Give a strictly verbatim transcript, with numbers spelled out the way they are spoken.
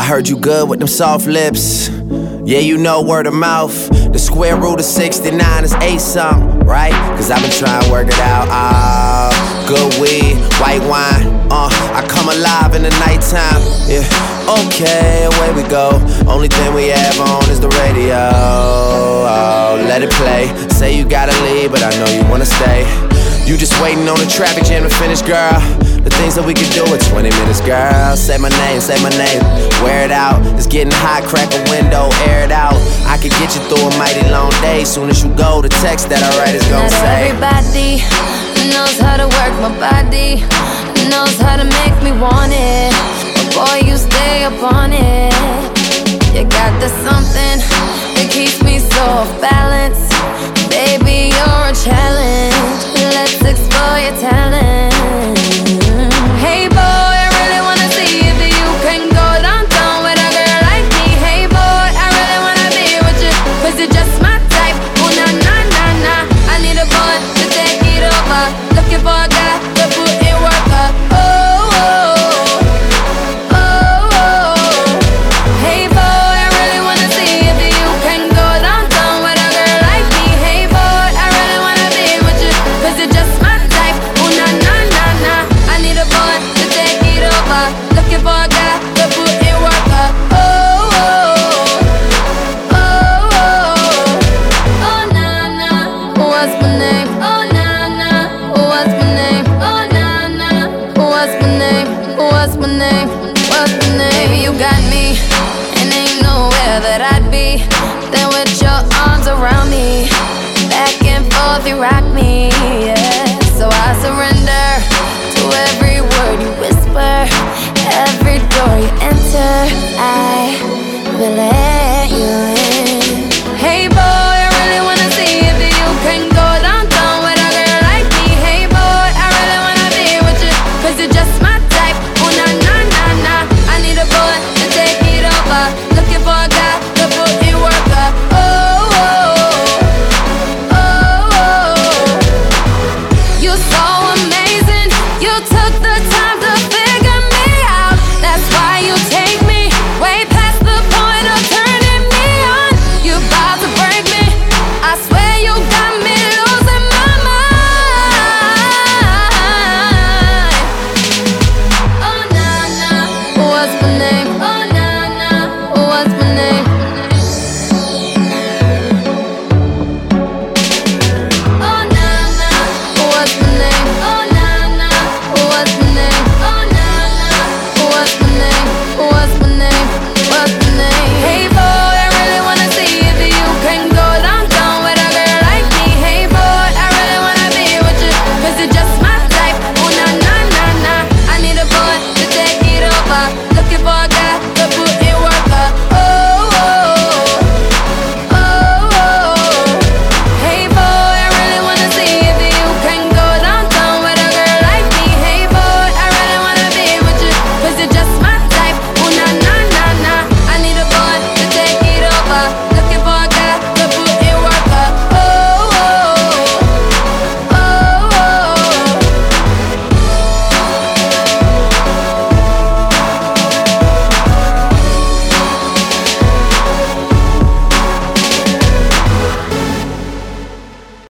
heard you good with them soft lips. Yeah, you know word of mouth. The square root of sixty-nine is eight something, right? Cause I've been trying to work it out. Ah, good weed, white wine. Uh, I come alive in the nighttime. Yeah, okay, away we go. Only thing we have on is the radio. Oh, let it play. Say you gotta leave, but I know you wanna stay. You just waiting on the traffic jam to finish, girl. The things that we could do in twenty minutes, girl. Say my name, say my name, wear it out. It's getting hot, crack a window, air it out. I could get you through a mighty long day. Soon as you go, the text that I write is gonna Not say everybody knows how to work my body, knows how to make me want it. But boy, you stay up on it. You got the something that keeps me so off balance. Baby, you're a challenge. Let's explore your talent. Hey boy, I really wanna see if you can go downtown with a girl like me. Hey boy, I really wanna be with you, cause you're just my type. Oh na na na na, I need a boy to take it over. Looking for a guy